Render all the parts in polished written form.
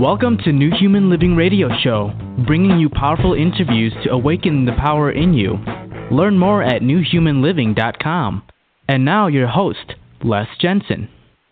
Welcome to New Human Living Radio Show, bringing you powerful interviews to awaken the power in you. Learn more at newhumanliving.com. And now your host, Les Jensen.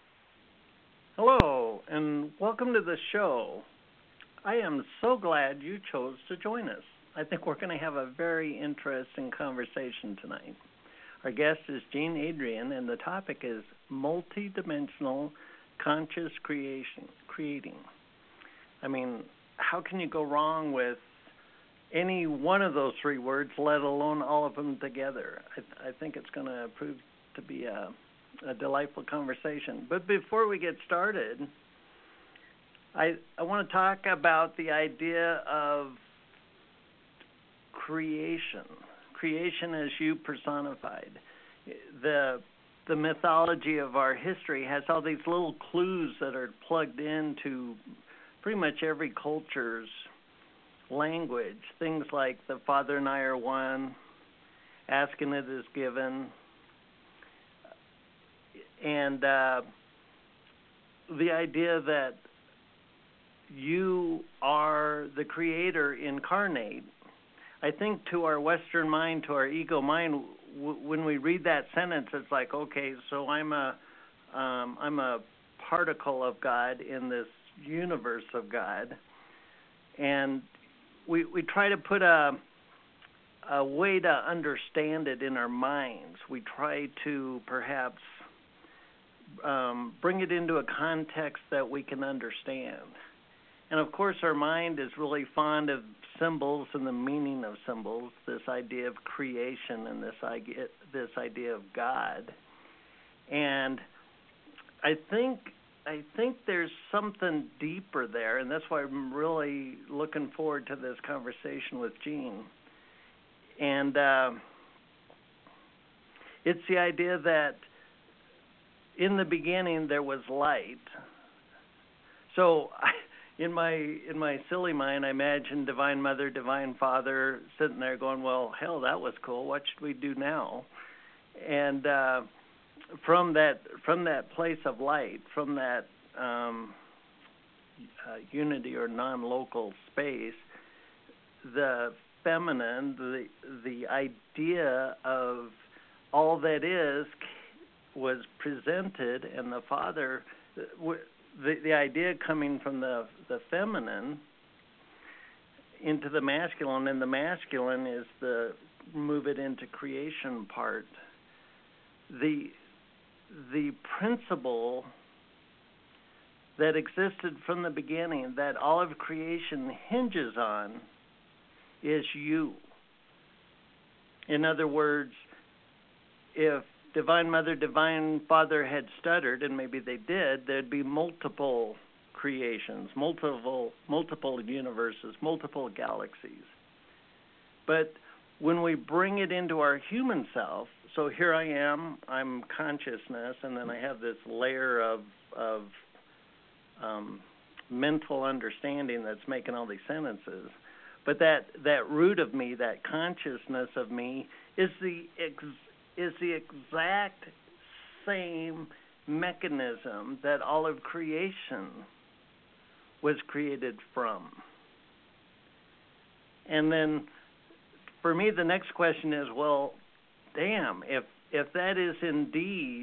Hello, and welcome to the show. I am so glad you chose to join us. I think we're going to have a very interesting conversation tonight. Our guest is Gene Adrian, and the topic is multidimensional conscious creating. I mean, how can you go wrong with any one of those three words, let alone all of them together? I think it's going to prove to be a delightful conversation. But before we get started, I want to talk about the idea of creation as you personified. The mythology of our history has all these little clues that are plugged into pretty much every culture's language. Things like the Father and I are one, asking it is given, and the idea that you are the creator incarnate. I think to our Western mind, to our ego mind, when we read that sentence, it's like, okay, so I'm a particle of God in this universe of God, and we try to put a way to understand it in our minds. We try to perhaps bring it into a context that we can understand. And of course, our mind is really fond of symbols and the meaning of symbols, this idea of creation and this idea of God. And I think there's something deeper there, and that's why I'm really looking forward to this conversation with Gene. And it's the idea that in the beginning there was light. So in my silly mind, I imagine Divine Mother, Divine Father sitting there going, well, hell, that was cool. What should we do now? And from that place of light, from that unity or non-local space, the feminine, the idea of all that is was presented, and the Father, the idea coming from the feminine into the masculine, and the masculine is the move it into creation part. The principle that existed from the beginning, that all of creation hinges on, is you. In other words, if Divine Mother, Divine Father had stuttered, and maybe they did, there'd be multiple creations, multiple universes, multiple galaxies. But when we bring it into our human self, so here I am, I'm consciousness, and then I have this layer of mental understanding that's making all these sentences. But that root of me, that consciousness of me, is the exact same mechanism that all of creation was created from. And then for me, the next question is, well, damn, if that is indeed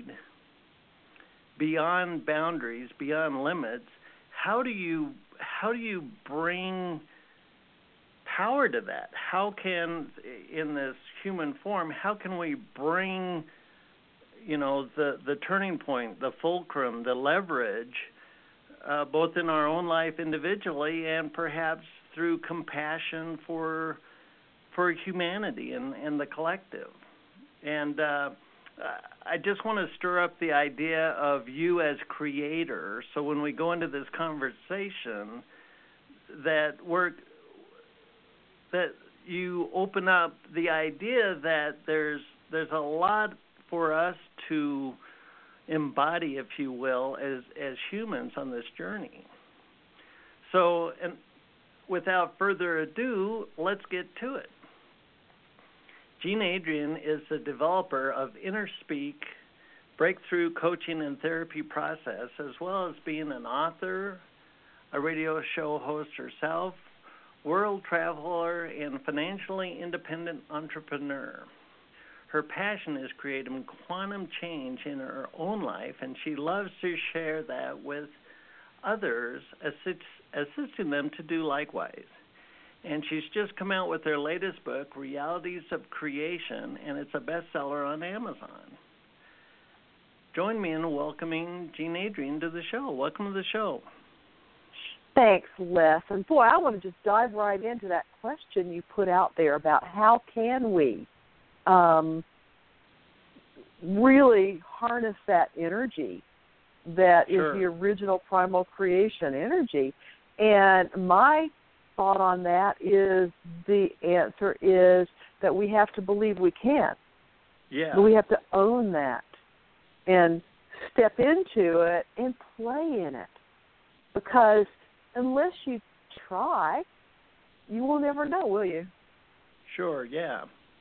beyond boundaries, beyond limits, how do you bring power to that? How can, in this human form, how can we bring, the turning point, the fulcrum, the leverage, both in our own life individually and perhaps through compassion for humanity and the collective? And I just want to stir up the idea of you as creator. So when we go into this conversation, that you open up the idea that there's a lot for us to embody, if you will, as humans on this journey. So, and without further ado, let's get to it. Gene Adrian is the developer of InnerSpeak breakthrough coaching and therapy process, as well as being an author, a radio show host herself, world traveler, and financially independent entrepreneur. Her passion is creating quantum change in her own life, and she loves to share that with others, assisting them to do likewise. And she's just come out with her latest book, Realities of Creation, and it's a bestseller on Amazon. Join me in welcoming Jean Adrian to the show. Welcome to the show. Thanks, Les. And boy, I want to just dive right into that question you put out there about how can we really harness that energy that is the original primal creation energy. And my thought on that is the answer is that we have to believe we can. Yeah. We have to own that and step into it and play in it. Because unless you try, you will never know, will you? Sure, yeah.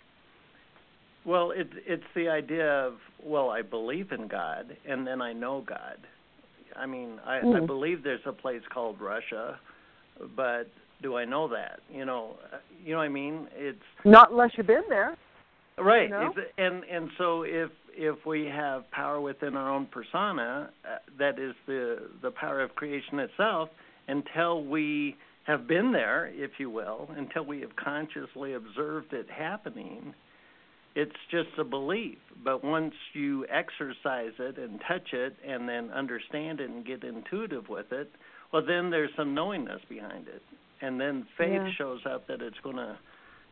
Well, it's the idea of, well, I believe in God, and then I know God. I mean, I believe there's a place called Russia, but do I know that? You know what I mean? It's not unless you've been there. Right. You know? And so if we have power within our own persona, that is the power of creation itself, until we have been there, if you will, until we have consciously observed it happening, it's just a belief. But once you exercise it and touch it and then understand it and get intuitive with it, well, then there's some knowingness behind it. And then faith shows up that it's going to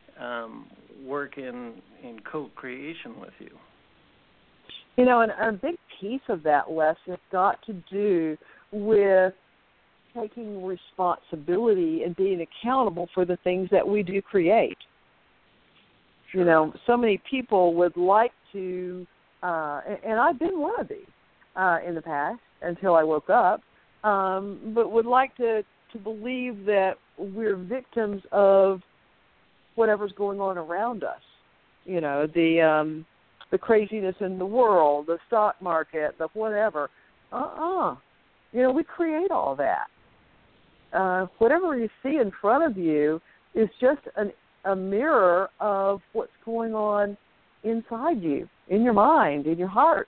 work in co-creation with you. You know, and a big piece of that, Les, has got to do with taking responsibility and being accountable for the things that we do create. Sure. You know, so many people would like to, and I've been one of these in the past until I woke up, but would like to believe that we're victims of whatever's going on around us. You know, the craziness in the world, the stock market, the whatever. You know, we create all that. Whatever you see in front of you is just a mirror of what's going on inside you, in your mind, in your heart.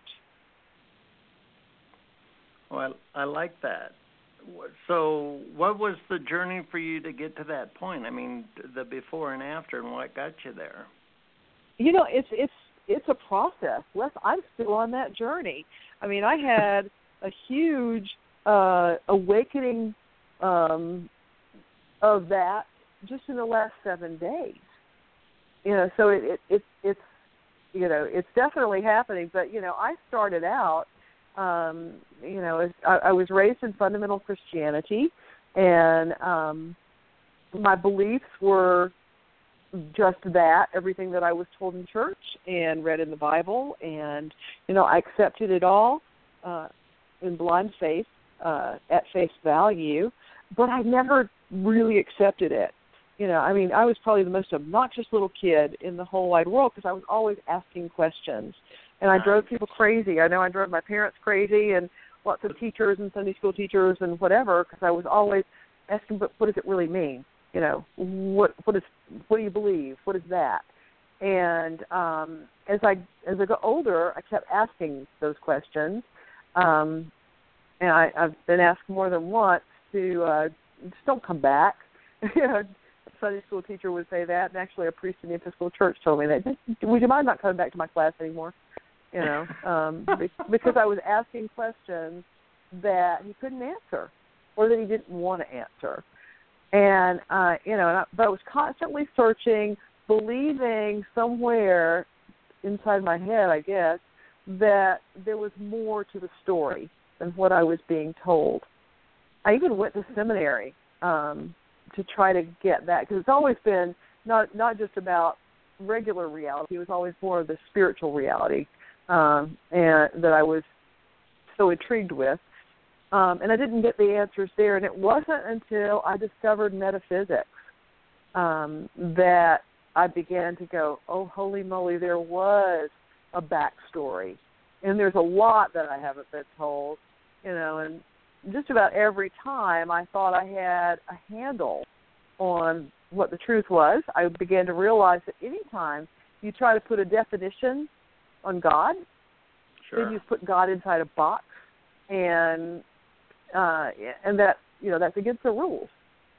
Well, I like that. So what was the journey for you to get to that point? I mean, the before and after, and what got you there? You know, it's a process. Les, I'm still on that journey. I mean, I had a huge awakening of that just in the last 7 days. You know, so it's you know, it's definitely happening. But you know, I started out. You know, I was raised in fundamental Christianity, and my beliefs were just that, everything that I was told in church and read in the Bible, and, you know, I accepted it all in blind faith, at face value, but I never really accepted it. You know, I mean, I was probably the most obnoxious little kid in the whole wide world because I was always asking questions. And I drove people crazy. I know I drove my parents crazy and lots of teachers and Sunday school teachers and whatever, because I was always asking, but what does it really mean? You know, what do you believe? What is that? And as I got older, I kept asking those questions. And I've been asked more than once to just don't come back. You know, a Sunday school teacher would say that, and actually a priest in the Episcopal Church told me that. Would you mind not coming back to my class anymore? You know, because I was asking questions that he couldn't answer or that he didn't want to answer. And, you know, but I was constantly searching, believing somewhere inside my head, I guess, that there was more to the story than what I was being told. I even went to seminary to try to get that, because it's always been not just about regular reality. It was always more of the spiritual reality. And that I was so intrigued with. And I didn't get the answers there. And it wasn't until I discovered metaphysics that I began to go, oh, holy moly, there was a backstory. And there's a lot that I haven't been told, you know, and just about every time I thought I had a handle on what the truth was, I began to realize that any time you try to put a definition on God, then you put God inside a box, and that, that's against the rules.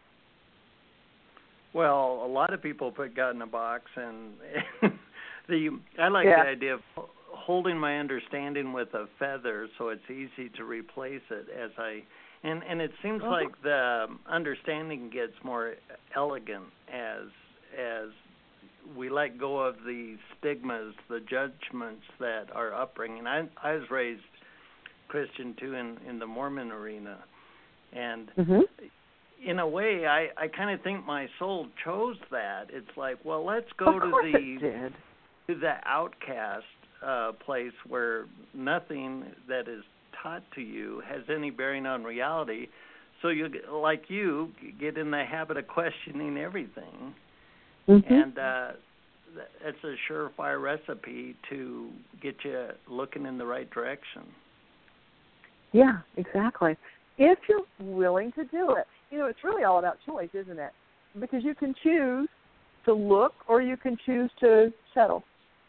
Well, a lot of people put God in a box, and I like the idea of holding my understanding with a feather, so it's easy to replace it and it seems like the understanding gets more elegant as we let go of the stigmas, the judgments that are upbringing. I was raised Christian too in the Mormon arena, and in a way, I kind of think my soul chose that. It's like, well, let's go to the outcast place where nothing that is taught to you has any bearing on reality. So you get in the habit of questioning everything, and it's a surefire recipe to get you looking in the right direction. Yeah, exactly. If you're willing to do it. It's really all about choice, isn't it? Because you can choose to look or you can choose to settle.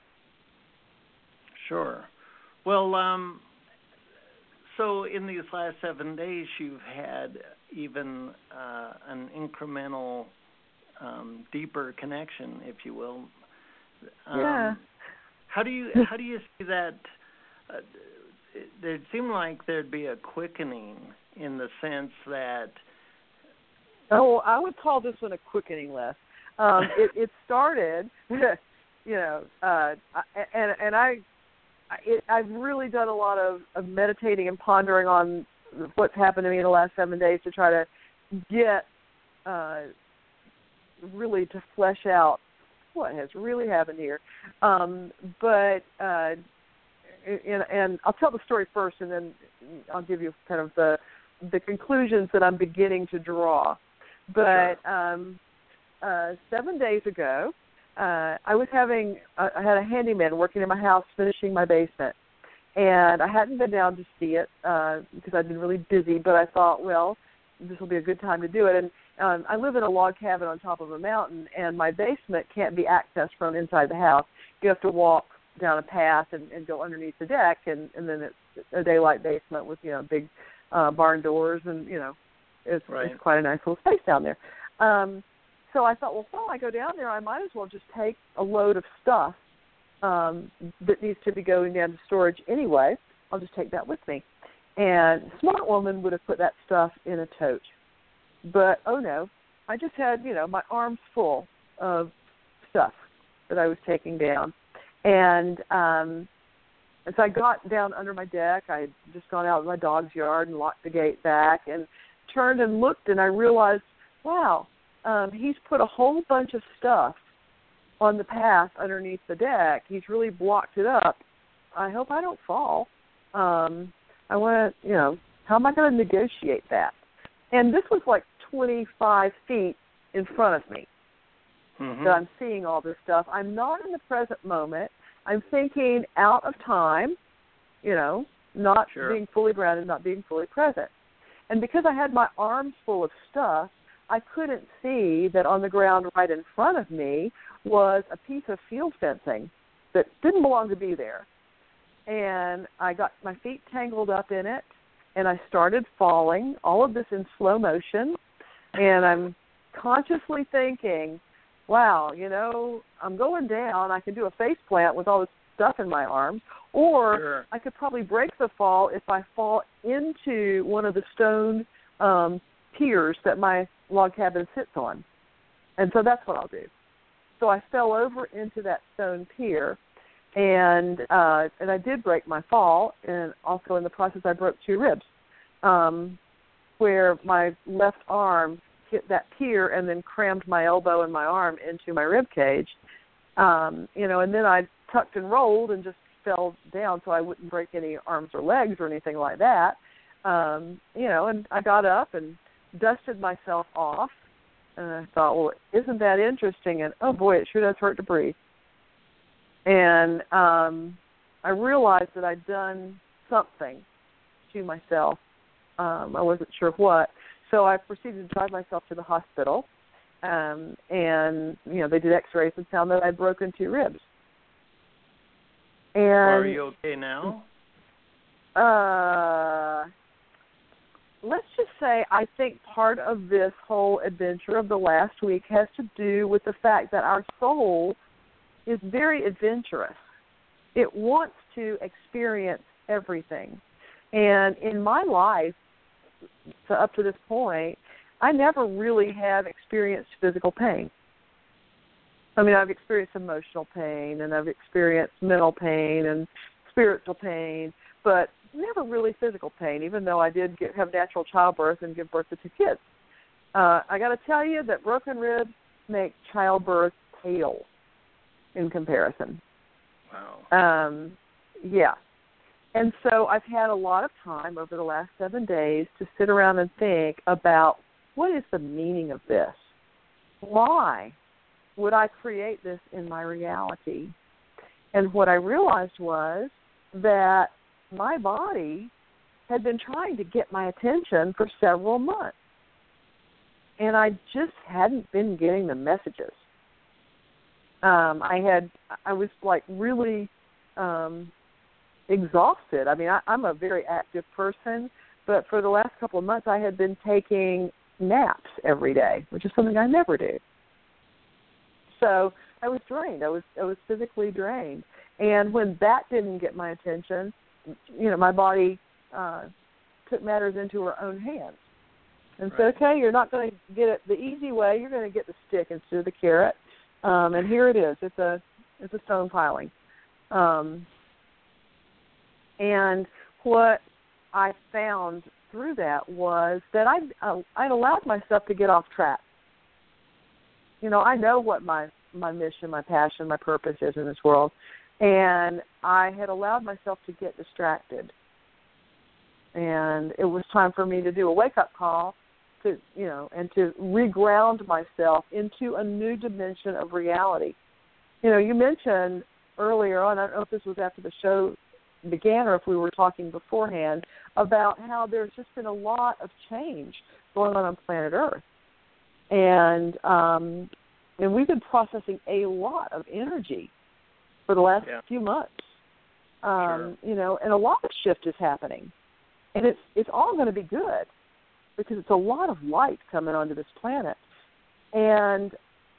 Sure. Well, so in these last 7 days, you've had even an incremental, deeper connection, if you will. Yeah. How do you see that? It seemed like there'd be a quickening in the sense that. Oh, I would call this one a quickening, Les. It started, I've really done a lot of meditating and pondering on what's happened to me in the last 7 days to try to get really to flesh out what has really happened here. And I'll tell the story first, and then I'll give you kind of the conclusions that I'm beginning to draw. But 7 days ago, I had a handyman working in my house finishing my basement. And I hadn't been down to see it because I'd been really busy, but I thought, well, this will be a good time to do it. And I live in a log cabin on top of a mountain, and my basement can't be accessed from inside the house. You have to walk down a path and go underneath the deck, and then it's a daylight basement with, big barn doors, and, it's quite a nice little space down there. So I thought, well, while I go down there, I might as well just take a load of stuff that needs to be going down to storage anyway. I'll just take that with me. And a smart woman would have put that stuff in a tote. But, oh no, I just had, my arms full of stuff that I was taking down. And so I got down under my deck. I had just gone out in my dog's yard and locked the gate back and turned and looked, and I realized, wow, he's put a whole bunch of stuff on the path underneath the deck. He's really blocked it up. I hope I don't fall. I want to, how am I going to negotiate that? And this was like 25 feet in front of me. that I'm seeing all this stuff. I'm not in the present moment. I'm thinking out of time, you know, not being fully grounded, not being fully present. And because I had my arms full of stuff, I couldn't see that on the ground right in front of me was a piece of field fencing that didn't belong to be there. And I got my feet tangled up in it, and I started falling, all of this in slow motion. And I'm consciously thinking, wow, you know, I'm going down. I can do a face plant with all this stuff in my arms. Or I could probably break the fall if I fall into one of the stone piers that my log cabin sits on. And so that's what I'll do. So I fell over into that stone pier, and I did break my fall, and also in the process I broke 2 ribs, where my left arm hit that pier and then crammed my elbow and my arm into my rib cage. You know, and then I tucked and rolled and just fell down so I wouldn't break any arms or legs or anything like that. You know, and I got up and dusted myself off, and I thought, well, isn't that interesting? And, oh, boy, it sure does hurt to breathe. And I realized that I'd done something to myself I wasn't sure what. So I proceeded to drive myself to the hospital, and they did X-rays and found that I'd broken 2 ribs. And are you okay now? Let's just say I think part of this whole adventure of the last week has to do with the fact that our soul is very adventurous. It wants to experience everything. And in my life, so up to this point, I never really have experienced physical pain. I mean, I've experienced emotional pain, and I've experienced mental pain and spiritual pain, but never really physical pain, even though I did have natural childbirth and give birth to 2 kids. I got to tell you that broken ribs make childbirth pale in comparison. Wow. Yeah. And so I've had a lot of time over the last 7 days to sit around and think about what is the meaning of this? Why would I create this in my reality? And what I realized was that my body had been trying to get my attention for several months. And I just hadn't been getting the messages. I was like really exhausted. I mean, I'm a very active person, but for the last couple of months I had been taking naps every day, which is something I never do. So I was drained. I was physically drained. And when that didn't get my attention, my body took matters into her own hands and said, okay, you're not going to get it the easy way. You're going to get the stick instead of the carrot. And here it is. It's a stone piling. And what I found through that was that I'd allowed myself to get off track. I know what my mission, my passion, my purpose is in this world. And I had allowed myself to get distracted. And it was time for me to do a wake-up call and to reground myself into a new dimension of reality. You mentioned earlier on, I don't know if this was after the show began or if we were talking beforehand, about how there's just been a lot of change going on planet Earth. And we've been processing a lot of energy for the last few months. Sure. And a lot of shift is happening. And it's all going to be good because it's a lot of light coming onto this planet. And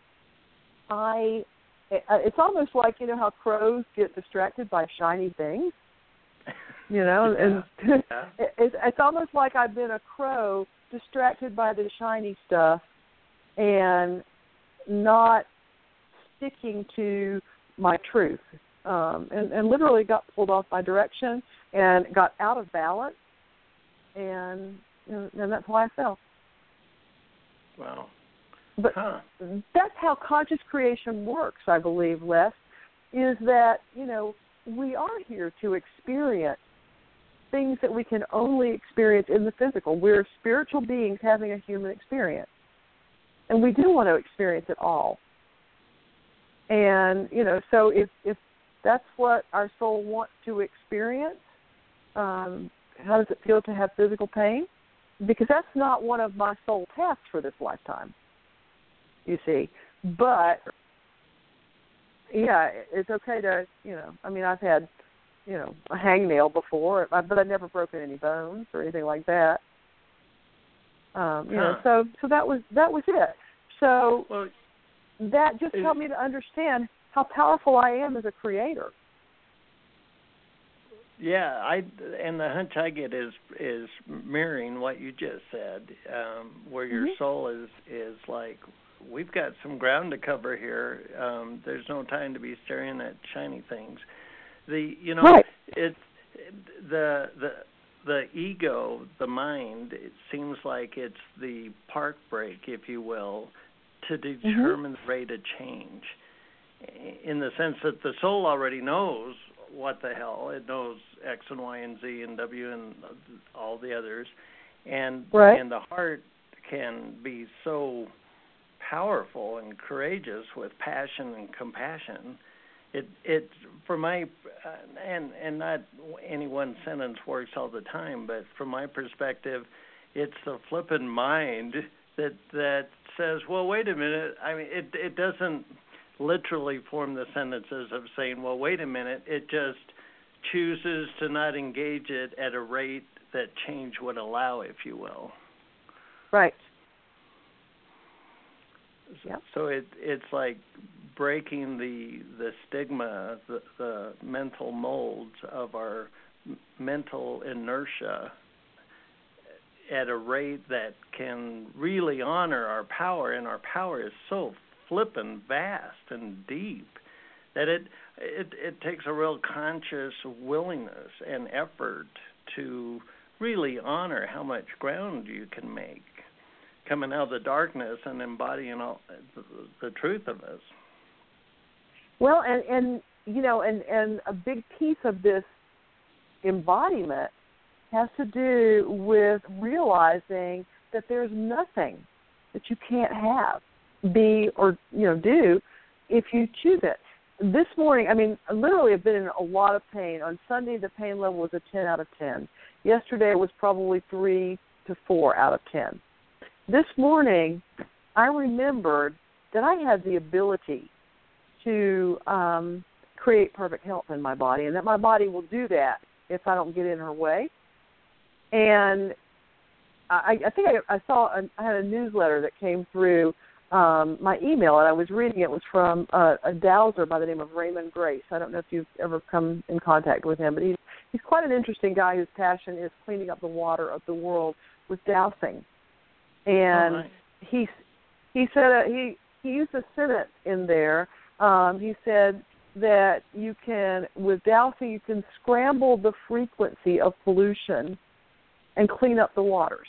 it's almost like, how crows get distracted by shiny things, and it's almost like I've been a crow distracted by the shiny stuff and not sticking to my truth, and literally got pulled off my direction and got out of balance, and that's why I fell. Wow. But that's how conscious creation works, I believe, Les, is that, we are here to experience things that we can only experience in the physical. We're spiritual beings having a human experience, and we do want to experience it all. And, so if that's what our soul wants to experience, how does it feel to have physical pain? Because that's not one of my soul tasks for this lifetime, you see. But, yeah, it's okay to, I've had, a hangnail before, but I've never broken any bones or anything like that. So that was it. So that just helped me to understand how powerful I am as a creator. Yeah, and the hunch I get is mirroring what you just said, where your soul is like, we've got some ground to cover here. There's no time to be staring at shiny things. It's the ego, the mind. It seems like it's the park brake, if you will, to determine the rate of change. In the sense that the soul already knows what the hell. It knows X and Y and Z and W and all the others. And the heart can be so powerful and courageous with passion and compassion. it for my and not any one sentence works all the time, but from my perspective, it's the flippant mind that says, well, wait a minute. I mean, it doesn't literally form the sentences of saying, well, wait a minute. It just chooses to not engage it at a rate that change would allow, if you will. Right. So it's like breaking the stigma, the mental molds of our mental inertia at a rate that can really honor our power, and our power is so flippin' vast and deep that it takes a real conscious willingness and effort to really honor how much ground you can make coming out of the darkness and embodying all the truth of us. Well, and you know, and a big piece of this embodiment has to do with realizing that there's nothing that you can't have, be, or, you know, do if you choose it. This morning, I mean, literally I've been in a lot of pain. On Sunday, the pain level was a 10 out of 10. Yesterday, it was probably 3 to 4 out of 10. This morning, I remembered that I had the ability to create perfect health in my body, and that my body will do that if I don't get in her way. And I think I saw, I had a newsletter that came through my email, and I was reading it. It was from a dowser by the name of Raymond Grace. I don't know if you've ever come in contact with him, but he's quite an interesting guy whose passion is cleaning up the water of the world with dowsing. And he said he used a sentence in there. He said that you can, with dowsing, you can scramble the frequency of pollution and clean up the waters.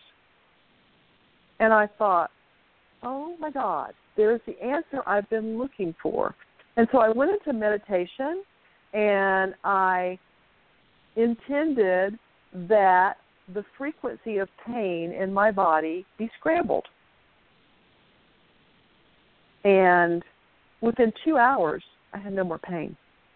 And I thought, oh my God, there's the answer I've been looking for. And so I went into meditation, and I intended that the frequency of pain in my body be scrambled. And within 2 hours, I had no more pain.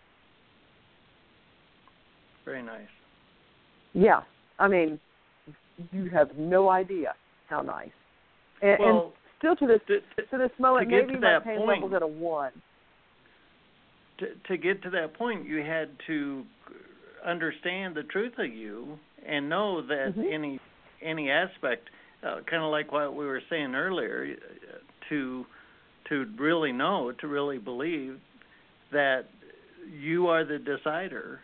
Very nice. Yeah. I mean, you have no idea how nice. And still to this moment, maybe my pain level's at a 1. To get to that point, you had to understand the truth of you and know that any aspect, kind of like what we were saying earlier, to really know, to really believe that you are the decider.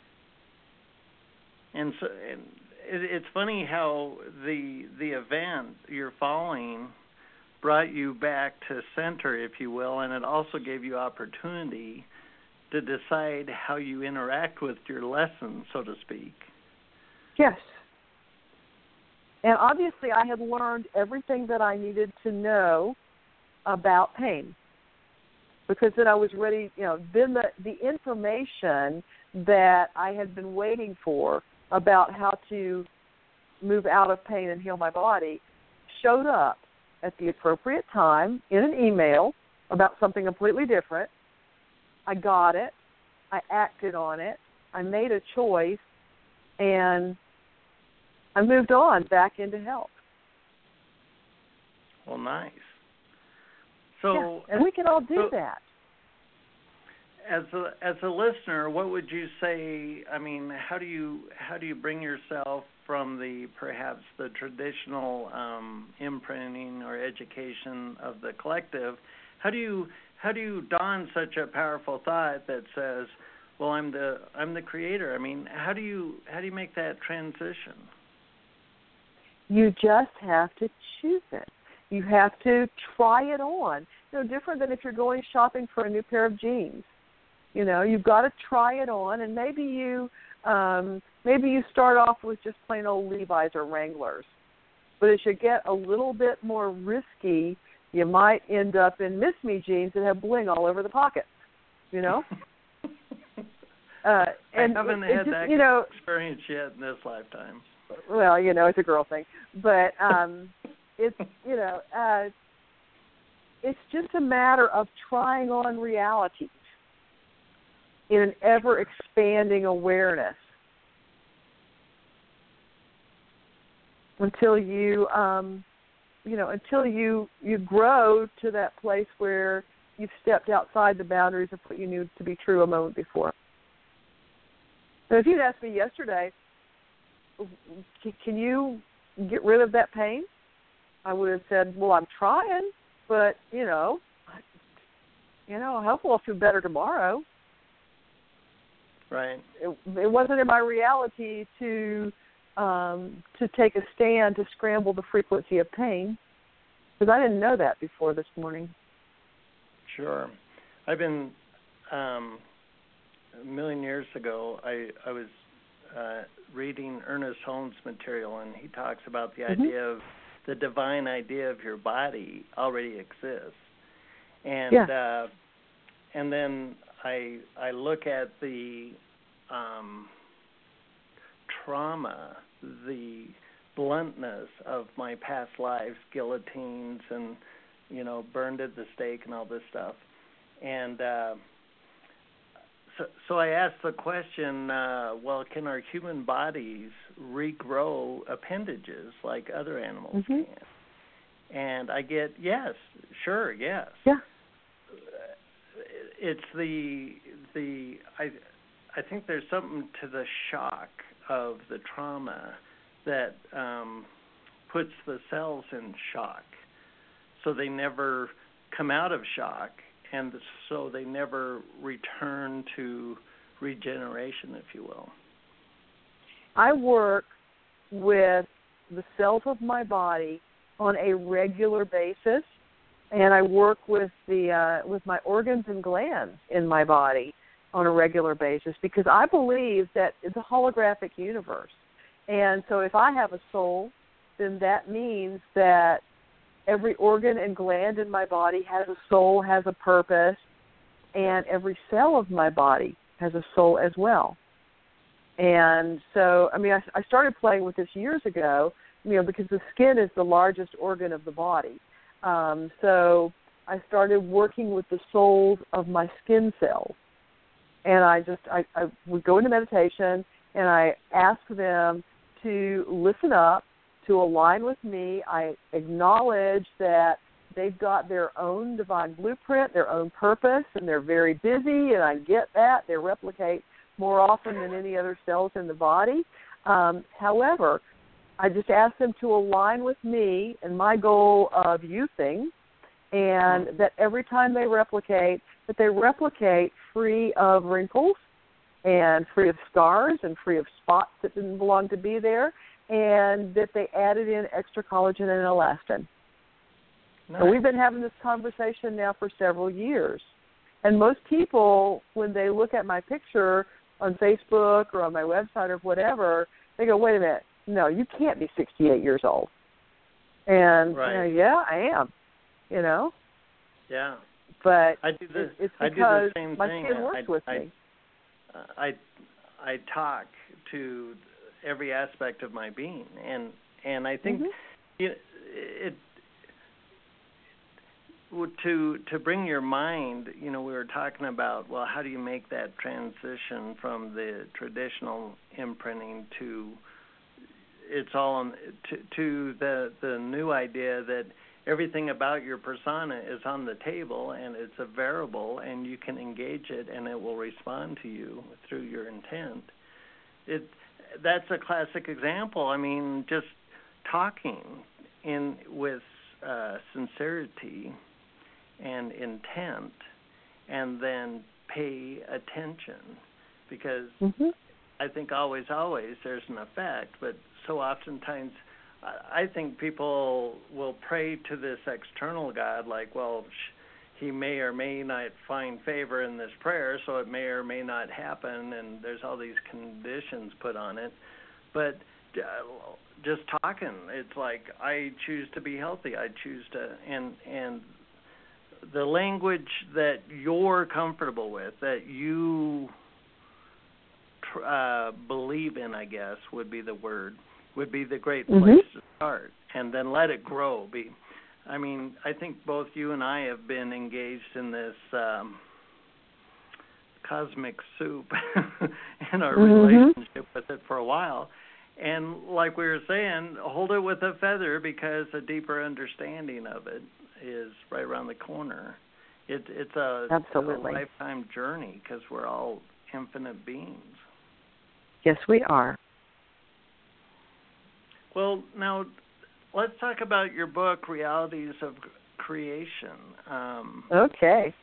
And so, it's funny how the event you're following brought you back to center, if you will, and it also gave you opportunity to decide how you interact with your lesson, so to speak. Yes. And obviously I had learned everything that I needed to know about pain, because then I was ready, you know, then the information that I had been waiting for about how to move out of pain and heal my body showed up at the appropriate time in an email about something completely different. I got it. I acted on it. I made a choice, and I moved on back into health. Well, nice. So, yeah, and we can all do that. As a listener, what would you say? I mean, how do you bring yourself from perhaps the traditional imprinting or education of the collective? How do you don such a powerful thought that says, "Well, I'm the creator"? I mean, how do you make that transition? You just have to choose it. You have to try it on. You know, different than if you're going shopping for a new pair of jeans. You know, you've got to try it on, and maybe you start off with just plain old Levi's or Wranglers. But as you get a little bit more risky, you might end up in Miss Me jeans that have bling all over the pockets. You know. I haven't had that experience yet in this lifetime. Well, you know, it's a girl thing, but it's it's just a matter of trying on reality. in an ever-expanding awareness until you, until you grow to that place where you've stepped outside the boundaries of what you knew to be true a moment before. So if you'd asked me yesterday, can you get rid of that pain? I would have said, well, I'm trying, but, hopefully I'll feel better tomorrow. Right. It wasn't in my reality to take a stand to scramble the frequency of pain, because I didn't know that before this morning. Sure. I've been, a million years ago, I was reading Ernest Holmes' material, and he talks about the idea of the divine idea of your body already exists. And and then I look at the trauma, the bluntness of my past lives, guillotines and, burned at the stake and all this stuff. And so I asked the question, well, can our human bodies regrow appendages like other animals can? And I get, yes, sure, yes. Yeah. It's I think there's something to the shock of the trauma that puts the cells in shock. So they never come out of shock, and so they never return to regeneration, if you will. I work with the cells of my body on a regular basis, and I work with with my organs and glands in my body on a regular basis, because I believe that it's a holographic universe. And so if I have a soul, then that means that every organ and gland in my body has a soul, has a purpose, and every cell of my body has a soul as well. And so, I started playing with this years ago, because the skin is the largest organ of the body. So I started working with the souls of my skin cells. And I would go into meditation, and I ask them to listen up, to align with me. I acknowledge that they've got their own divine blueprint, their own purpose, and they're very busy, and I get that. They replicate more often than any other cells in the body. However, I just ask them to align with me and my goal of youthing, and that every time they replicate, that they replicate free of wrinkles and free of scars and free of spots that didn't belong to be there, and that they added in extra collagen and elastin. Nice. So we've been having this conversation now for several years. And most people, when they look at my picture on Facebook or on my website or whatever, they go, wait a minute, no, you can't be 68 years old. And, yeah, I am, Yeah. But I do this, it's I because do the same my thing. skin works with me. I talk to every aspect of my being, and I think to bring your mind, we were talking about, well, how do you make that transition from the traditional imprinting to it's all on to the new idea that everything about your persona is on the table, and it's a variable, and you can engage it, and it will respond to you through your intent. That's a classic example. Just talking with sincerity and intent, and then pay attention, because I think always there's an effect, but so oftentimes I think people will pray to this external God, like, well, he may or may not find favor in this prayer, so it may or may not happen, and there's all these conditions put on it. But just talking, it's like, I choose to be healthy. I choose to, and the language that you're comfortable with, that you believe in, I guess, would be the word, would be the great place to start, and then let it grow. I think both you and I have been engaged in this cosmic soup in our relationship with it for a while. And like we were saying, hold it with a feather, because a deeper understanding of it is right around the corner. It's a lifetime journey, because we're all infinite beings. Yes, we are. Well, now let's talk about your book, Realities of Creation. Okay.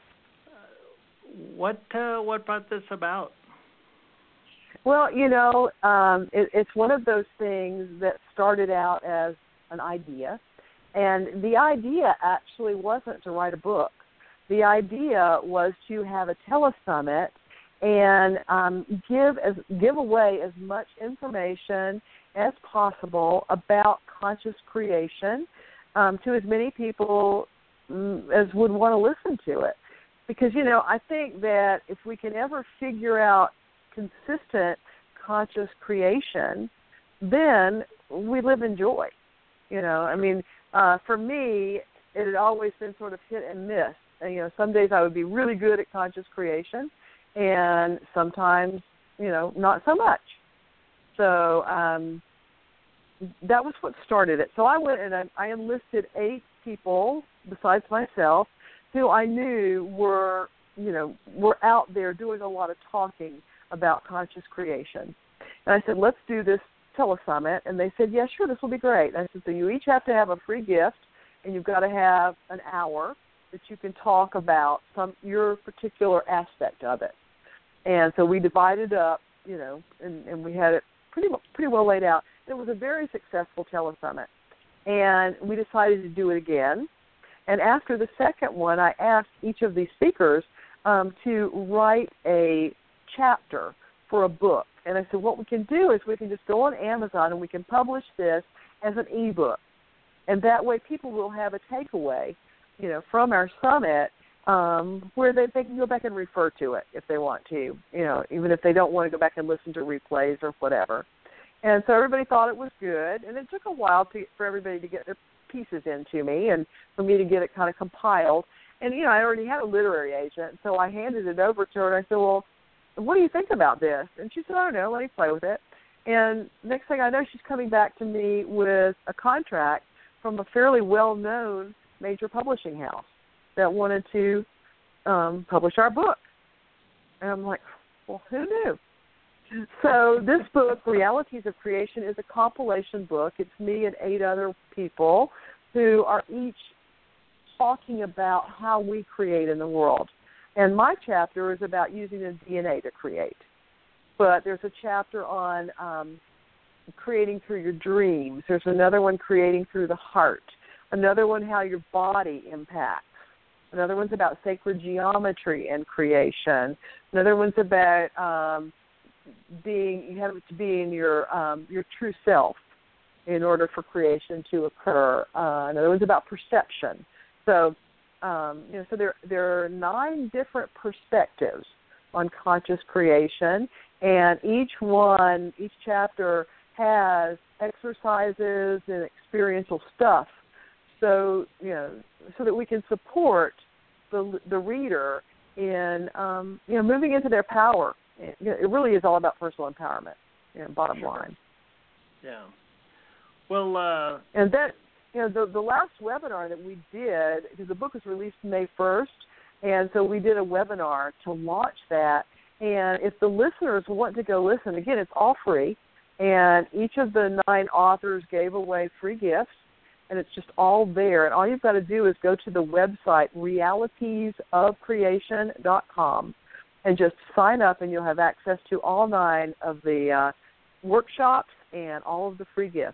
What brought this about? Well, it's one of those things that started out as an idea, and the idea actually wasn't to write a book. The idea was to have a telesummit and give away as much information as possible about conscious creation to as many people as would want to listen to it. Because, I think that if we can ever figure out consistent conscious creation, then we live in joy. For me, it had always been sort of hit and miss. And, some days I would be really good at conscious creation, and sometimes, not so much. So that was what started it. So I went and I enlisted 8 people besides myself who I knew were out there doing a lot of talking about conscious creation. And I said, let's do this telesummit. And they said, yeah, sure, this will be great. And I said, so you each have to have a free gift, and you've got to have an hour that you can talk about your particular aspect of it. And so we divided up, and we had it pretty well laid out. It was a very successful telesummit. And we decided to do it again. And after the second one, I asked each of these speakers to write a chapter for a book. And I said, what we can do is we can just go on Amazon and we can publish this as an ebook. And that way people will have a takeaway, from our summit where they can go back and refer to it if they want to, even if they don't want to go back and listen to replays or whatever. And so everybody thought it was good. And it took a while for everybody to get their pieces into me and for me to get it kind of compiled. And, I already had a literary agent, so I handed it over to her, and I said, well, what do you think about this? And she said, I don't know, let me play with it. And next thing I know, she's coming back to me with a contract from a fairly well-known major publishing house that wanted to publish our book. And I'm like, well, who knew? So this book, Realities of Creation, is a compilation book. It's me and 8 other people who are each talking about how we create in the world. And my chapter is about using the DNA to create. But there's a chapter on creating through your dreams. There's another one, creating through the heart. Another one, how your body impacts. Another one's about sacred geometry and creation. Another one's about you have to be in your true self in order for creation to occur. Another one's about perception. So, so there are 9 different perspectives on conscious creation, and each chapter has exercises and experiential stuff. So so that we can support the reader in moving into their power. It really is all about personal empowerment. Bottom line. Yeah. Well. And then the last webinar that we did, because the book was released May 1st, and so we did a webinar to launch that. And if the listeners want to go listen, again, it's all free, and each of the 9 authors gave away free gifts. And it's just all there. And all you've got to do is go to the website, realitesofcreation.com, and just sign up, and you'll have access to all 9 of the workshops and all of the free gifts.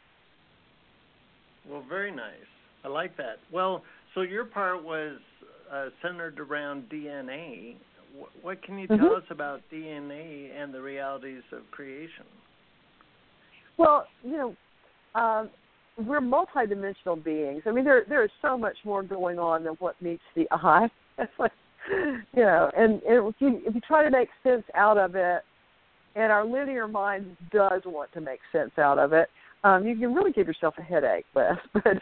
Well, very nice. I like that. Well, so your part was centered around DNA. What can you tell us about DNA and the realities of creation? Well, we're multidimensional beings. I mean, there is so much more going on than what meets the eye. It's like, and if you try to make sense out of it, and our linear mind does want to make sense out of it, you can really give yourself a headache, Les. But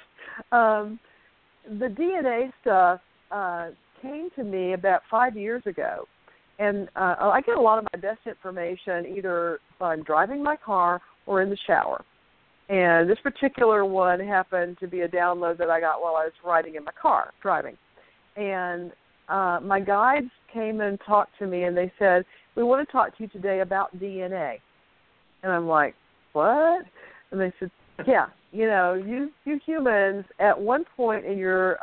the DNA stuff came to me about 5 years ago, And I get a lot of my best information either if I'm driving my car or in the shower. And this particular one happened to be a download that I got while I was riding in my car, driving. And my guides came and talked to me, and they said, we want to talk to you today about DNA. And I'm like, what? And they said, yeah, you know, you humans, at one point in your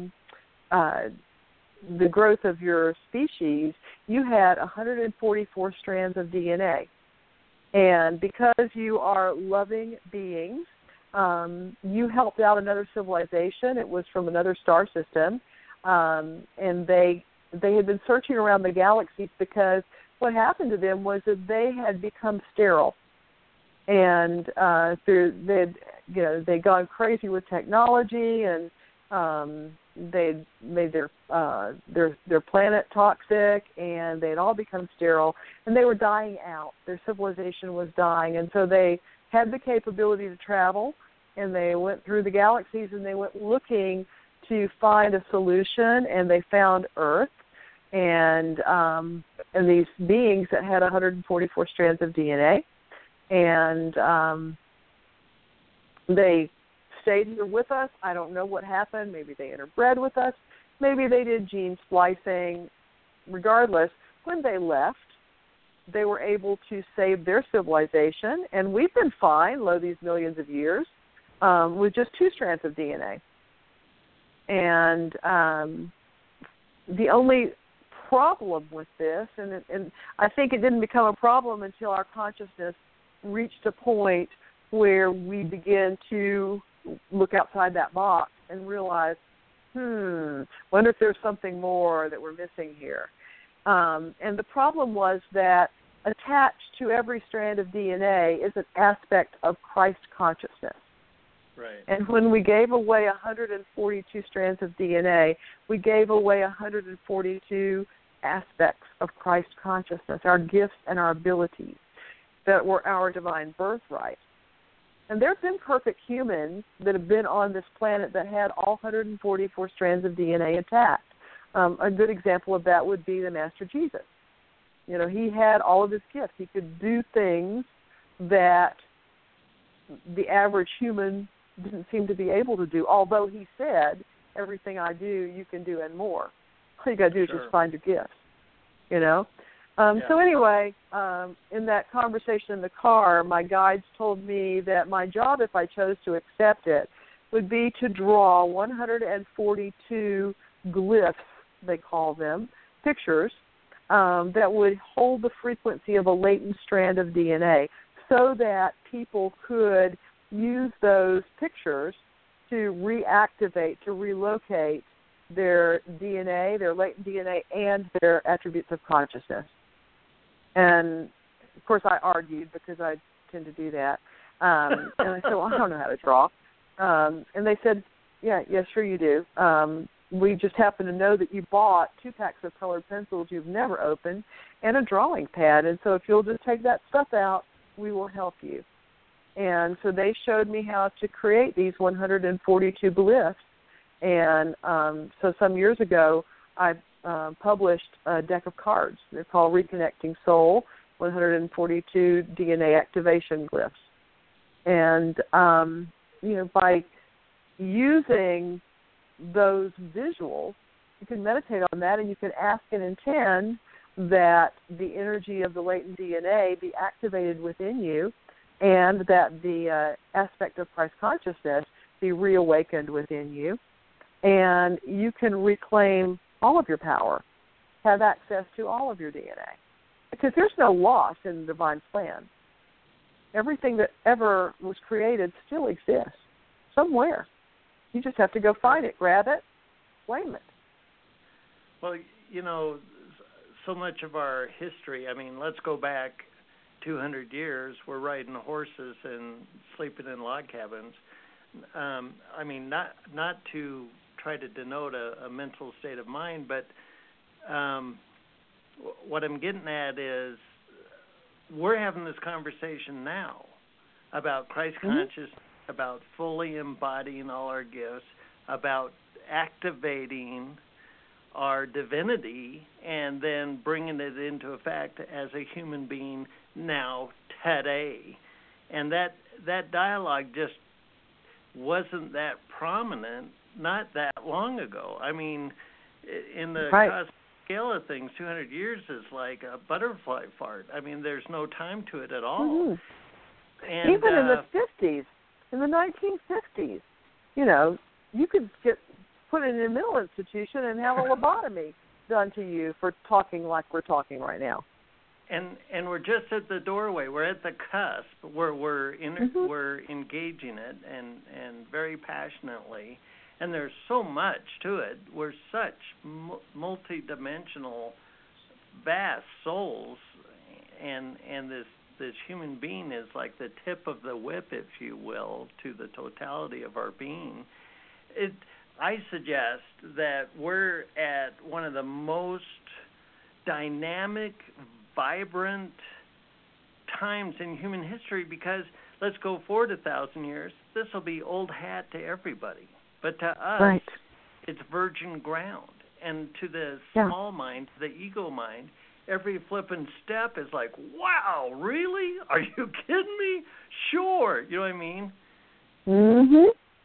the growth of your species, you had 144 strands of DNA. And because you are loving beings, you helped out another civilization. It was from another star system. And they had been searching around the galaxies because what happened to them was that they had become sterile. And they'd gone crazy with technology, and they'd made their planet toxic, and they'd all become sterile, and they were dying out. Their civilization was dying, and so they had the capability to travel, and they went through the galaxies, and they went looking to find a solution, and they found Earth, and these beings that had 144 strands of DNA, and they stayed here with us. I don't know what happened. Maybe they interbred with us. Maybe they did gene splicing. Regardless, when they left, they were able to save their civilization, and we've been fine, these millions of years, with just 2 strands of DNA. And the only problem with this, and I think it didn't become a problem until our consciousness reached a point where we begin to look outside that box and realize, wonder if there's something more that we're missing here. And the problem was that attached to every strand of DNA is an aspect of Christ consciousness. Right. And when we gave away 142 strands of DNA, we gave away 142 aspects of Christ consciousness, our gifts and our abilities that were our divine birthright. And there have been perfect humans that have been on this planet that had all 144 strands of DNA intact. A good example of that would be the Master Jesus. You know, he had all of his gifts. He could do things that the average human didn't seem to be able to do, although he said, everything I do, you can do and more. All you got to do is just find your gifts, you know. So anyway, in that conversation in the car, my guides told me that my job, if I chose to accept it, would be to draw 142 glyphs, they call them, pictures, that would hold the frequency of a latent strand of DNA so that people could use those pictures to reactivate, to relocate their DNA, their latent DNA, and their attributes of consciousness. And, of course, I argued because I tend to do that. And I said, well, I don't know how to draw. And they said, yeah, sure you do. We just happen to know that you bought 2 packs of colored pencils you've never opened and a drawing pad. And so if you'll just take that stuff out, we will help you. And so they showed me how to create these 142 glyphs. And so some years ago, I published a deck of cards. They're called Reconnecting Soul, 142 DNA activation glyphs. And, by using those visuals, you can meditate on that, and you can ask and intend that the energy of the latent DNA be activated within you, and that the aspect of Christ consciousness be reawakened within you, and you can reclaim all of your power, have access to all of your DNA, because there's no loss in the divine plan. Everything that ever was created still exists somewhere. You just have to go find it, grab it, claim it. Well, so much of our history, let's go back 200 years, we're riding horses and sleeping in log cabins. Not to try to denote a mental state of mind, but what I'm getting at is we're having this conversation now about Christ consciousness, about fully embodying all our gifts, about activating our divinity and then bringing it into effect as a human being now today. And that dialogue just wasn't that prominent not that long ago. I mean, in the cosmic scale of things, 200 years is like a butterfly fart. I mean, there's no time to it at all. Mm-hmm. And, even in the 50s, in the 1950s, you know, you could get put in a mental institution and have a lobotomy done to you for talking like we're talking right now. And we're just at the doorway. We're at the cusp where we're engaging it and very passionately. And there's so much to it. We're such multi-dimensional, vast souls, and this human being is like the tip of the whip, if you will, to the totality of our being. I suggest that we're at one of the most dynamic, vibrant times in human history, because let's go forward 1,000 years. This will be old hat to everybody. But to us, it's virgin ground. And to the small mind, to the ego mind, every flipping step is like, wow, really? Are you kidding me? Sure. You know what I mean? Mm-hmm.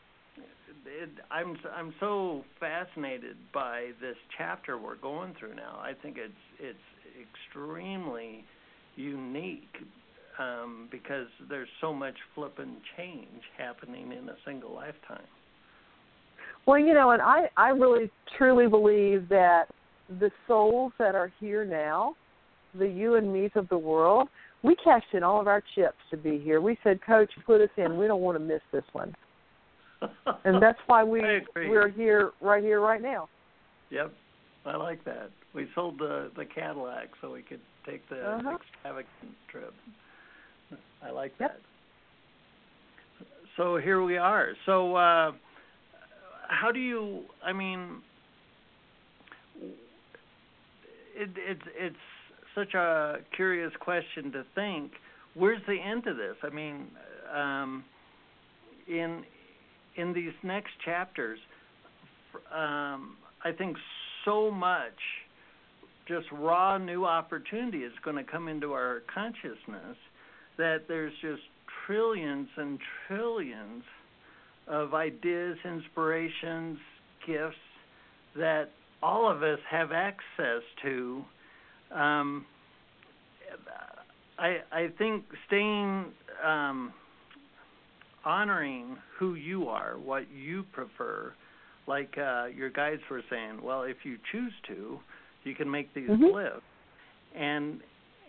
I'm so fascinated by this chapter we're going through now. I think it's extremely unique because there's so much flipping change happening in a single lifetime. Well, you know, and I really truly believe that the souls that are here now, the you and me's of the world, we cashed in all of our chips to be here. We said, Coach, put us in. We don't want to miss this one. And that's why we're here, right now. Yep, I like that. We sold the Cadillac so we could take the extravagant trip. I like that. So here we are. So how do you? I mean, it's such a curious question to think. Where's the end to this? I mean, in these next chapters, I think so much just raw new opportunity is going to come into our consciousness that there's just trillions and trillions of ideas, inspirations, gifts that all of us have access to. I think staying honoring who you are, what you prefer, like your guides were saying, well, if you choose to, you can make these live. And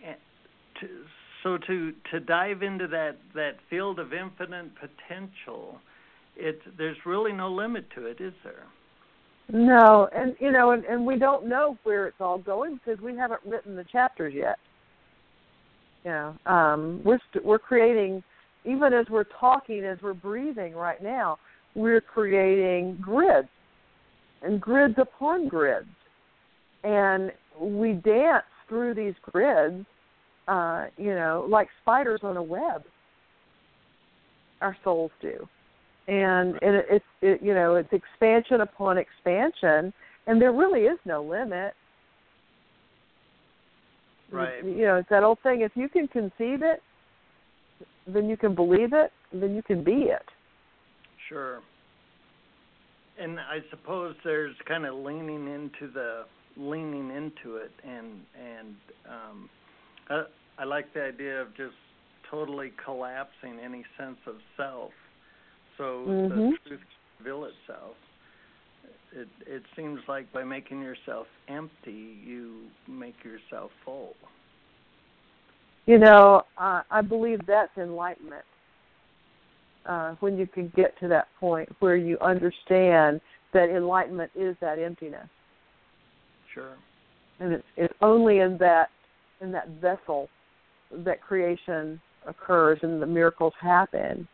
to dive into that field of infinite potential, there's really no limit to it, is there? No, and you know, and we don't know where it's all going because we haven't written the chapters yet. Yeah, we're creating. Even as we're talking, as we're breathing right now, we're creating grids and grids upon grids. And we dance through these grids, you know, like spiders on a web. Our souls do. And it's you know, it's expansion upon expansion, and there really is no limit. Right. You know, it's that old thing, if you can conceive it, then you can believe it, and then you can be it. Sure. And I suppose there's kind of leaning into it, and I like the idea of just totally collapsing any sense of self, so the truth can reveal itself. It seems like by making yourself empty, you make yourself full. You know, I believe that's enlightenment. When you can get to that point where you understand that enlightenment is that emptiness. Sure. And it's only in that vessel that creation occurs and the miracles happen.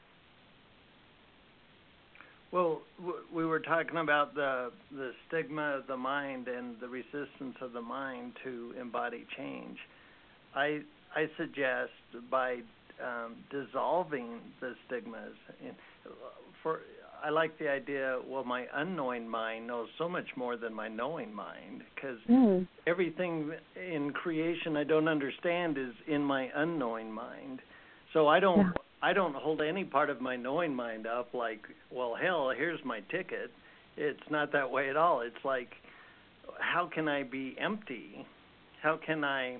Well, we were talking about the stigma of the mind and the resistance of the mind to embody change. I suggest by dissolving the stigmas. I like the idea, well, my unknowing mind knows so much more than my knowing mind, because everything in creation I don't understand is in my unknowing mind. So I don't hold any part of my knowing mind up like, well, hell, here's my ticket. It's not that way at all. It's like, how can I be empty? How can I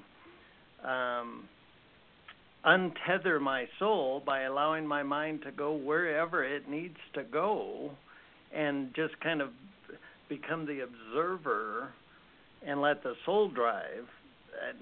untether my soul by allowing my mind to go wherever it needs to go and just kind of become the observer and let the soul drive? And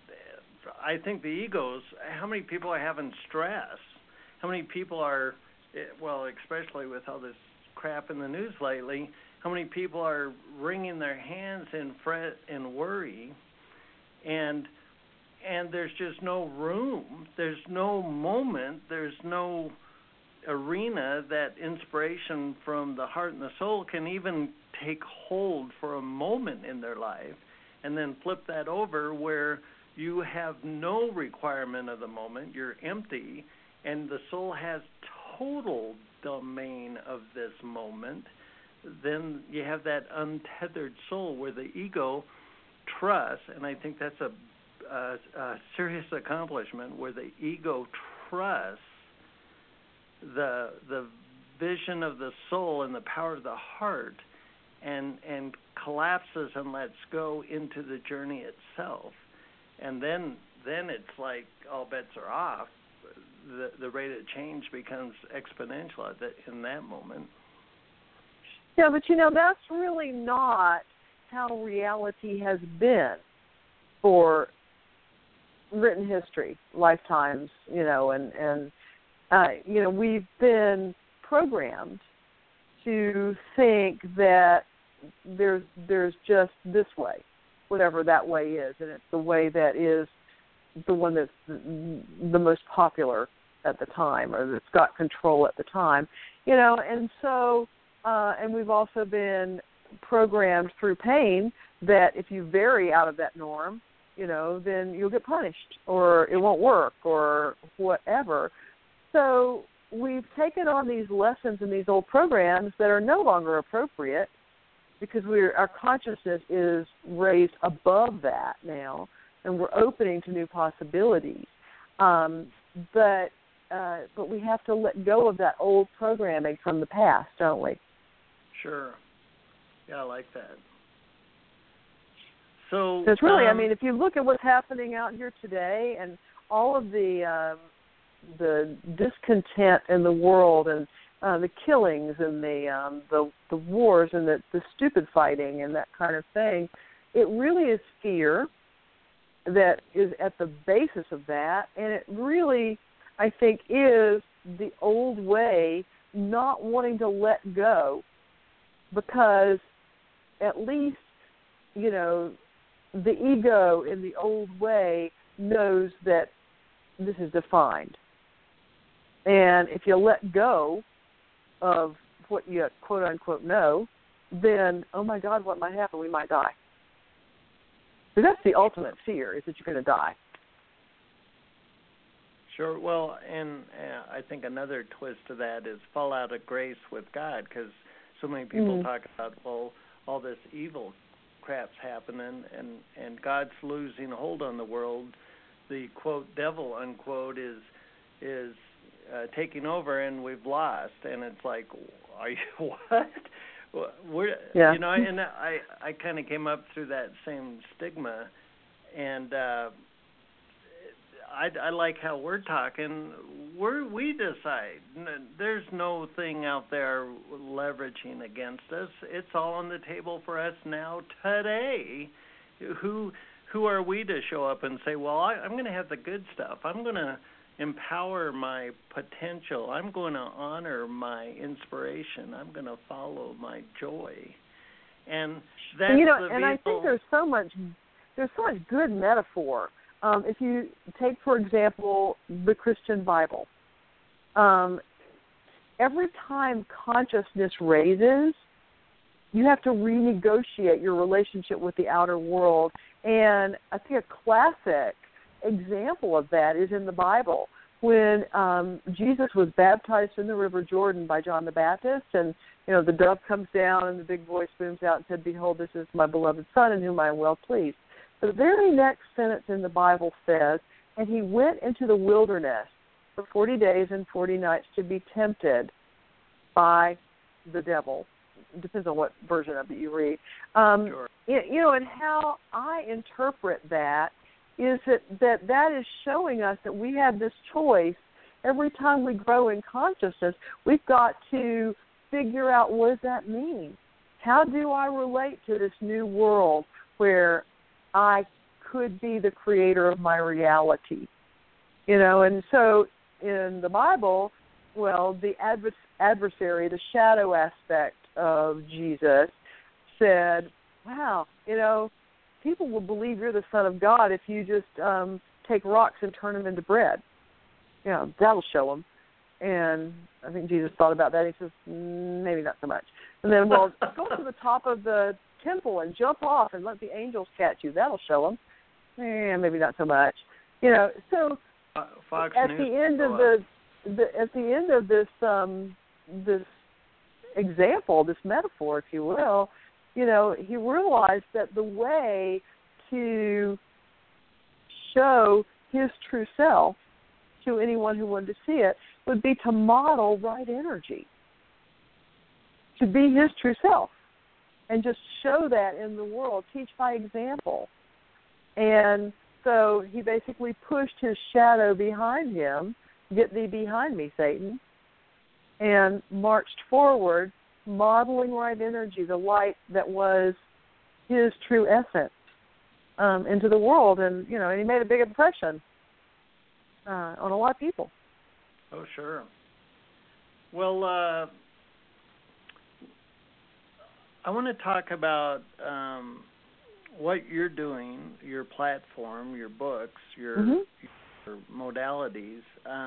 I think the egos, how many people are having stress? How many people are, well, especially with all this crap in the news lately, how many people are wringing their hands in fret and worry, and there's just no room, there's no moment, there's no arena that inspiration from the heart and the soul can even take hold for a moment in their life, and then flip that over where you have no requirement of the moment, you're empty, and the soul has total domain of this moment. Then you have that untethered soul where the ego trusts, and I think that's a serious accomplishment, where the ego trusts the vision of the soul and the power of the heart, and collapses and lets go into the journey itself. And then it's like all bets are off. The rate of change becomes exponential in that moment. Yeah, but that's really not how reality has been for written history, lifetimes, and we've been programmed to think that there's just this way, whatever that way is, and it's the way that is the one that's the most popular at the time, or that's got control at the time, and so and we've also been programmed through pain that if you vary out of that norm, then you'll get punished, or it won't work, or whatever. So we've taken on these lessons and these old programs that are no longer appropriate, because our consciousness is raised above that now, and we're opening to new possibilities. But we have to let go of that old programming from the past, don't we? Sure. Yeah, I like that. So it's really, if you look at what's happening out here today, and all of the discontent in the world, and the killings, and the wars, and the stupid fighting, and that kind of thing, it really is fear that is at the basis of that, and it really, I think, is the old way, not wanting to let go, because at least, the ego in the old way knows that this is defined. And if you let go of what you quote-unquote know, then, oh my God, what might happen? We might die. So that's the ultimate fear, is that you're going to die. Sure. Well, and I think another twist to that is fall out of grace with God, because so many people talk about, well, all this evil crap's happening, and God's losing hold on the world. The, quote, devil, unquote, is taking over, and we've lost. And it's like, are you what? And I kind of came up through that same stigma, and I like how we're talking. We decide. There's no thing out there leveraging against us. It's all on the table for us now, today. Who are we to show up and say, well, I'm going to have the good stuff. I'm going to empower my potential. I'm going to honor my inspiration. I'm going to follow my joy. And that's and I think there's so much good metaphor. If you take, for example, the Christian Bible, every time consciousness raises, you have to renegotiate your relationship with the outer world. And I think a classic example of that is in the Bible, when Jesus was baptized in the River Jordan by John the Baptist, and the dove comes down and the big voice booms out and said, "Behold, this is my beloved Son in whom I am well pleased." The very next sentence in the Bible says, "And he went into the wilderness for 40 days and 40 nights to be tempted by the devil." It depends on what version of it you read. Sure. And how I interpret that is that is showing us that we have this choice. Every time we grow in consciousness, we've got to figure out, what does that mean? How do I relate to this new world where I could be the creator of my reality? And so in the Bible, the adversary, the shadow aspect of Jesus, said, wow, people will believe you're the Son of God if you just take rocks and turn them into bread. That'll show them. And I think Jesus thought about that. He says, maybe not so much. And then, go to the top of the temple and jump off and let the angels catch you. That'll show them. Maybe not so much. So Fox at News the end of at the end of this this example, this metaphor, if you will, he realized that the way to show his true self to anyone who wanted to see it would be to model right energy, to be his true self, and just show that in the world, teach by example. And so he basically pushed his shadow behind him, "Get thee behind me, Satan," and marched forward, modeling right energy, the light that was his true essence, into the world. And, and he made a big impression on a lot of people. Oh, sure. Well, I want to talk about what you're doing, your platform, your books, your modalities.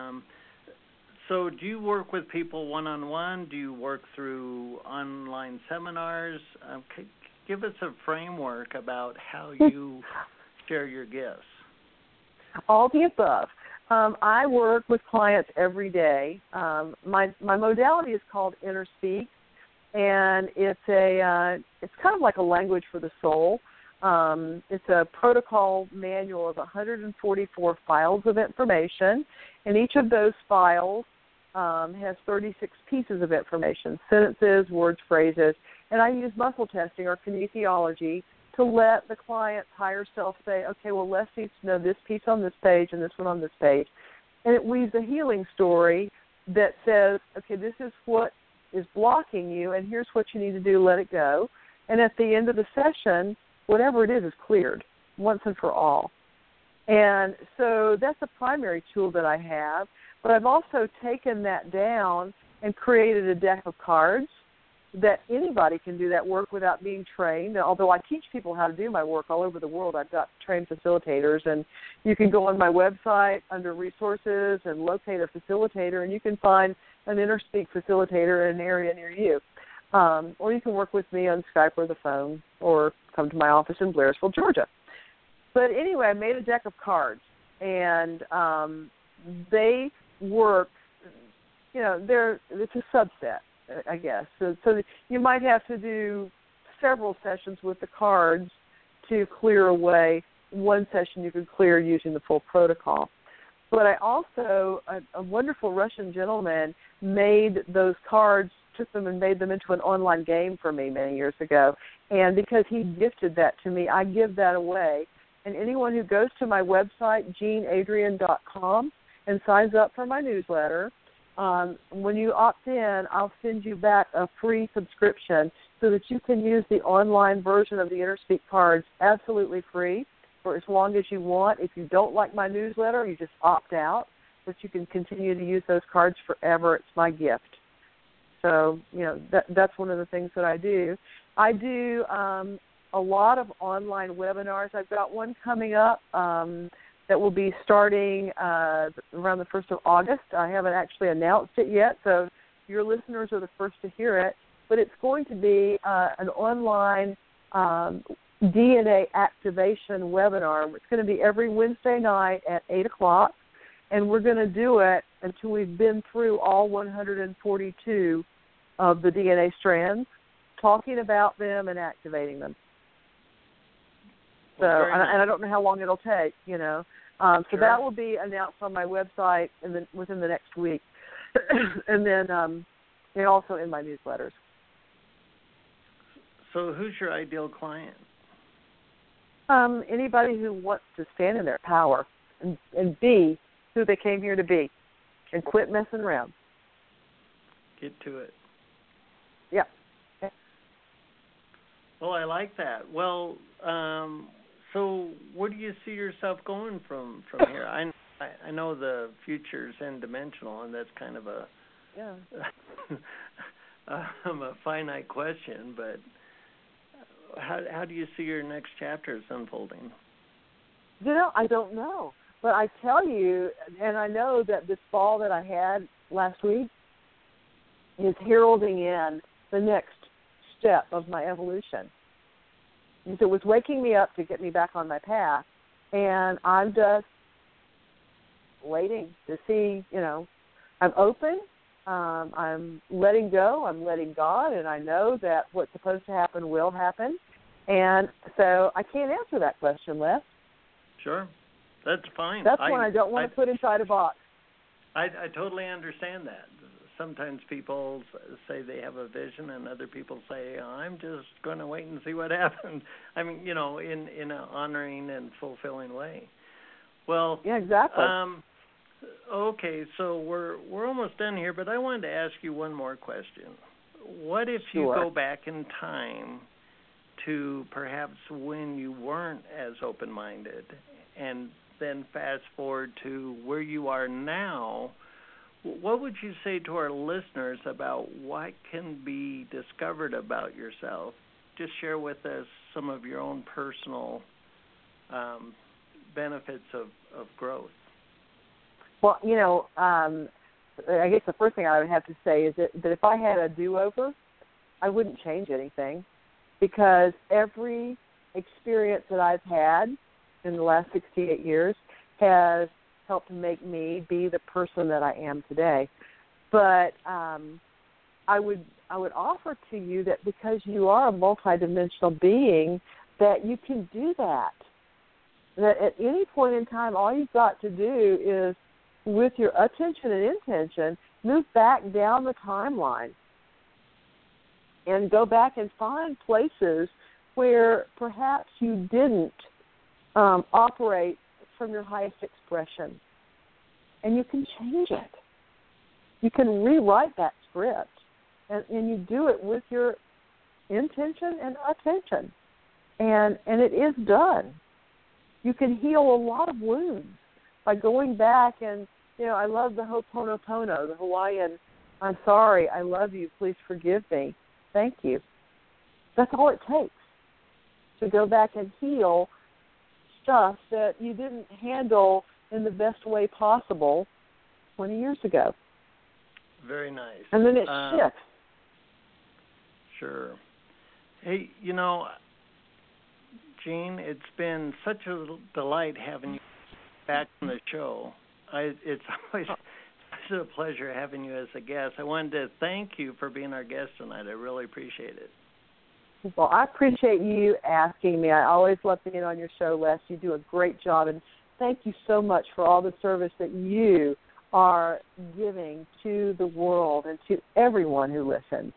So do you work with people one-on-one? Do you work through online seminars? Give us a framework about how you share your gifts. All the above. I work with clients every day. My modality is called InnerSpeak, and it's kind of like a language for the soul. It's a protocol manual of 144 files of information, and each of those files has 36 pieces of information, sentences, words, phrases, and I use muscle testing or kinesiology to let the client's higher self say, okay, well, Les needs to know this piece on this page and this one on this page. And it weaves a healing story that says, okay, this is what is blocking you, and here's what you need to do, let it go. And at the end of the session, whatever it is cleared once and for all. And so that's the primary tool that I have. But I've also taken that down and created a deck of cards that anybody can do that work without being trained. Although I teach people how to do my work all over the world, I've got trained facilitators, and you can go on my website under resources and locate a facilitator, and you can find an InnerSpeak facilitator in an area near you. Or you can work with me on Skype or the phone, or come to my office in Blairsville, Georgia. But anyway, I made a deck of cards, and they work, it's a subset, I guess. So you might have to do several sessions with the cards to clear away. One session you could clear using the full protocol. But I also, a wonderful Russian gentleman made those cards, took them and made them into an online game for me many years ago. And because he gifted that to me, I give that away. And anyone who goes to my website, JeanAdrian.com, and signs up for my newsletter, when you opt in, I'll send you back a free subscription so that you can use the online version of the InnerSpeak cards absolutely free for as long as you want. If you don't like my newsletter, you just opt out, but you can continue to use those cards forever. It's my gift. So, that's one of the things that I do. I do a lot of online webinars. I've got one coming up that will be starting around the 1st of August. I haven't actually announced it yet, so your listeners are the first to hear it. But it's going to be an online DNA activation webinar. It's going to be every Wednesday night at 8 o'clock. and we're going to do it until we've been through all 142 of the DNA strands, talking about them and activating them. So, and I don't know how long it'll take, you know. So Sure. that will be announced on my website within the next week, and then and also in my newsletters. So who's your ideal client? Anybody who wants to stand in their power and be who they came here to be, and quit messing around. Get to it. Yeah. Well, I like that. Well, so where do you see yourself going from here? I know the future's n-dimensional, and that's kind of a a finite question, but how do you see your next chapters unfolding? You know, I don't know. But I tell you, and I know that this fall that I had last week is heralding in the next step of my evolution. And so it was waking me up to get me back on my path, and I'm just waiting to see, you know, I'm open, I'm letting go, I'm letting God, and I know that what's supposed to happen will happen. And so I can't answer that question, Les. Sure. That's fine. That's one I don't want to put inside a box. I totally understand that. Sometimes people say they have a vision, and other people say, I'm just going to wait and see what happens. I mean, you know, in an honoring and fulfilling way. Well, yeah, exactly. Okay, so we're almost done here, but I wanted to ask you one more question. What if you go back in time to perhaps when you weren't as open-minded, and then fast forward to where you are now? What would you say to our listeners about what can be discovered about yourself? Just share with us some of your own personal benefits of growth. Well, you know, I guess the first thing I would have to say is that if I had a do-over, I wouldn't change anything, because every experience that I've had in the last 68 years has helped make me be the person that I am today. But I would offer to you that because you are a multidimensional being, that you can do that. That at any point in time, all you've got to do is, with your attention and intention, move back down the timeline and go back and find places where perhaps you didn't operate from your highest expression. And you can change it. You can rewrite that script. And you do it with your intention and attention. And it is done. You can heal a lot of wounds by going back and, you know, I love the Ho'oponopono, the Hawaiian, I'm sorry, I love you, please forgive me, thank you. That's all it takes to go back and heal stuff that you didn't handle in the best way possible 20 years ago. Very nice. And then it shifts. Sure. Hey, you know, Jean, it's been such a delight having you back on the show. It's always such a pleasure having you as a guest. I wanted to thank you for being our guest tonight. I really appreciate it. Well, I appreciate you asking me. I always love being on your show, Les. You do a great job, and thank you so much for all the service that you are giving to the world and to everyone who listens.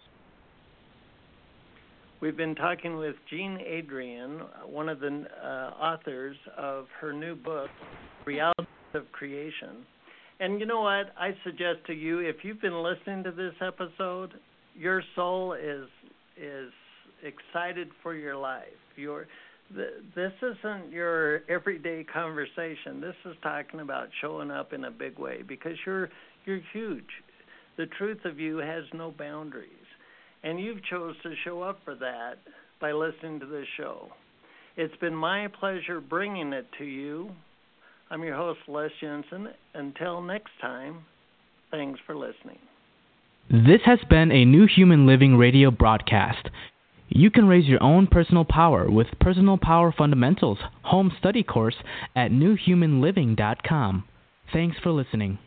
We've been talking with Jean Adrian, one of the authors of her new book, Reality of Creation. And you know what? I suggest to you, if you've been listening to this episode, your soul is excited for your life. This isn't your everyday conversation. This is talking about showing up in a big way, because you're huge. The truth of you has no boundaries. And you've chose to show up for that by listening to this show. It's been my pleasure bringing it to you. I'm your host, Les Jensen. Until next time, thanks for listening. This has been a New Human Living radio broadcast. You can raise your own personal power with Personal Power Fundamentals home study course at newhumanliving.com. Thanks for listening.